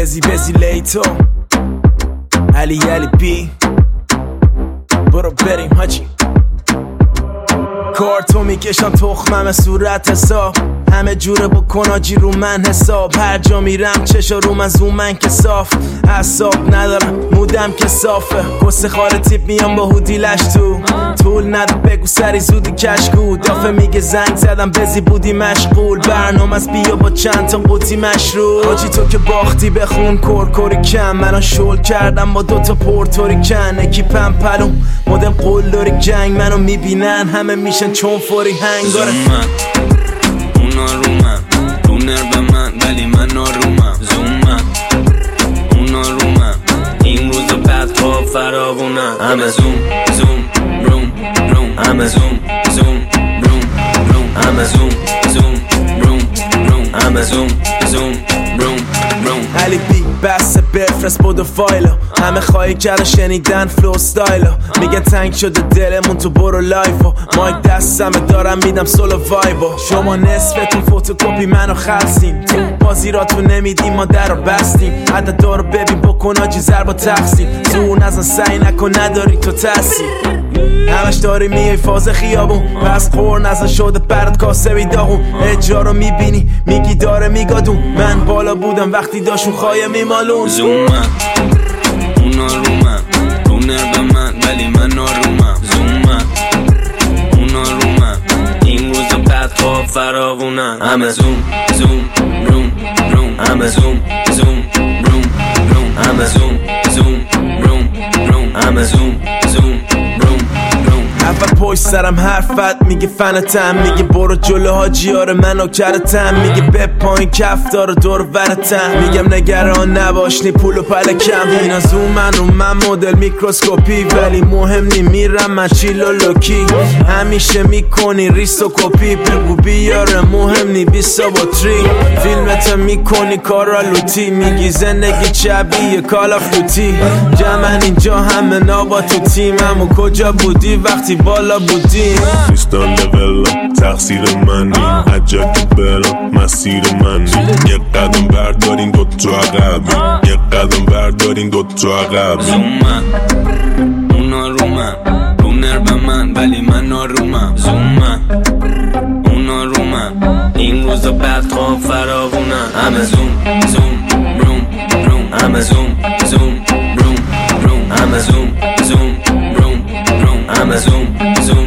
بزی لیتو علی بی برو بریم حاجی. کارتو میکشم تخمم صورت حساب، همه جوره بکن آجی رو من حساب. هر جا میرم چشا رو من زوم من که صاف، حساب ندارم مودم که صافه. کس خار تیپ میام با هودی لش تو طول نده بگو سری زودی کشکو. دافه میگه زنگ زدم بزی بودی مشغول، برنامه از بیا با چند تا قوطی مشروب. آجی تو که باختی بخون کرکوری کم، منو شل کردم با دوتا پورتوریکن. اکیپم پلوم مدل قلدری جنگ، منو میبینن همه میشن چون فوری هنگاره. اونا رو من رو نرو من ولی من نارومم. زومم اونا رو من این روز بعد خواب فراوونم. همه زوم روم همه زوم روم همه زوم روم همه زوم روم. علی بی بسته بفرست بودو فایلو، همه خواهی کرده شنیدن فلو ستایلو. میگه تنگ شده دلمون تو برو لایفو، مایک دستمه دارم میدم سولو وایبو. شما نصفتون فوتوکوپی منو خلصین، تو بازی را تو نمیدیم ما در رو بستیم. عدد دارو ببین بکن آجی ضربا تقسیم، زور نزن سعی نکن نداری تو تاثیر. همش داری میای فاز خیابون، پس خور نزن شده برات کاسه بیداغون. اجرا رو میبینی میگی داره میگادون، من بالا بودم وقتی داشون خواهی میمالون. زومم اونا رو من رو نرو من ولی من نارومم. زومم اونا رو من این روز بعد خواب فراوونم. همه زوم روم همه زوم روم همه زوم روم همه زوم اول پشت سرم حرفت میگه فنتم، میگه برو جلو حاجیار منو کرتم. میگه به پایین کف داره دور ورتم، میگم نگران نباش نی پول و پلکم. اینا زومن رو من مدل میکروسکوپی، ولی مهم نی میرم من چیل و لوکی. همیشه میکنی ریس و کپی، بگو بیاره مهم نی بیسا با تری. فیلمت میکنی کارا لوتی، میگی زندگی چبیه کال آف دوتی. جمعن اینجا همه نابا تو تیم، همو کجا بودی وقتی بالا بودیم. نیستان لولا تقصیر منی، عجب بلا مسیر منی. یه قدم بردارین دوتا عقبیم، یه قدم بردارین دوتا عقبیم. زومم اونا رو من رو نرو من ولی من نارومم. زومم اونا رو من این روز بعد خواب فراوونم. همه زوم روم همه زوم روم همه زوم روم همه زوم